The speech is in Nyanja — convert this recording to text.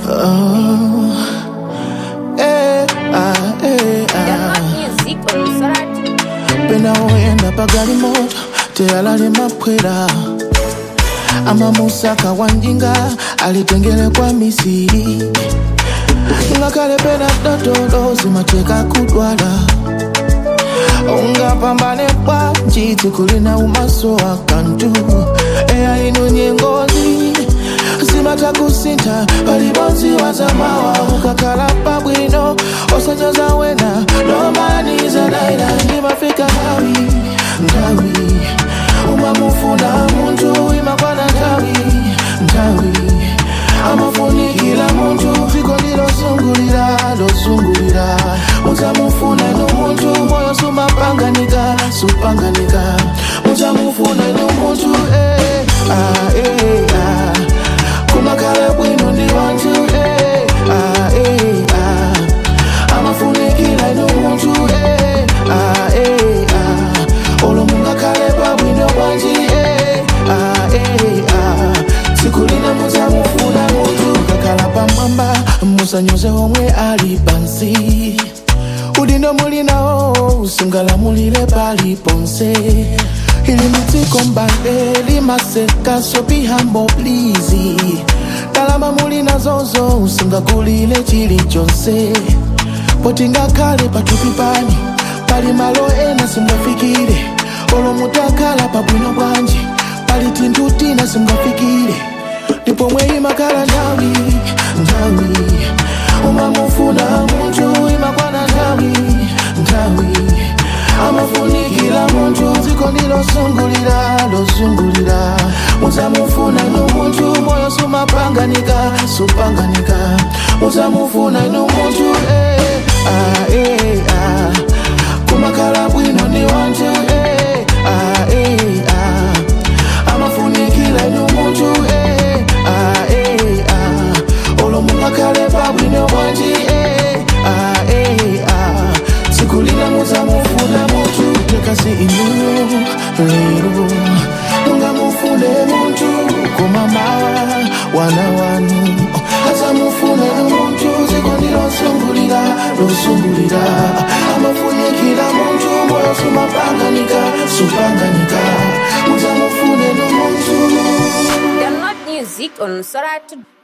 Oh, pena oenda pagali moto teyalale makwera amamusaka wanjinga alitengele kwa Misiri ngakale pena dotolo zimateka kudwala unga pambane kwa njiti kulina umaso akantu eya ino nyengozi zimata kusinta palibonzi wazamawa ukakala pabwino osajoza wena no mani za daila nimafika ndawi umamufuna muntu imakwana ndawi amafunikila muntu ziko losungulira mutamufuna ino muntu moyo sumapanganika mutamufuna ino muntu kumakala bwino ndi wantu amafunikila ino muntu olo mungakale pabwino bwanji sikulina mutamufuna muntu kakala pamwamba musanyoze omwe ali pansi udindo mulinawo usungala mulire pali ponse ili mutiko mbale limaseka so be humble please kalama mulina zozo usunga kulile chili chonse potinga kale patupipani pali malo ena simgafikire olo mutakala pabwino bwanji pali tintutina simgafikire ndipo mwe imakala ndawi umamufuna muntu imakwana ndawi amafunikila muntu ziko losungulira mutamufuna ino muntu moyo sumapanganika mutamufuna ino muntu kumakala bwino ni wantu amafunikila ino muntu olo mungakale pabwino bwanji sikulina mutamufuna muntu tekasi inu lero mungamufune muntu kumamawa wana wanu atamufuna muntu zikondi losungulira amafunikila muntu moyo sumapanganika mutamufune muntu. Download music on Soratu.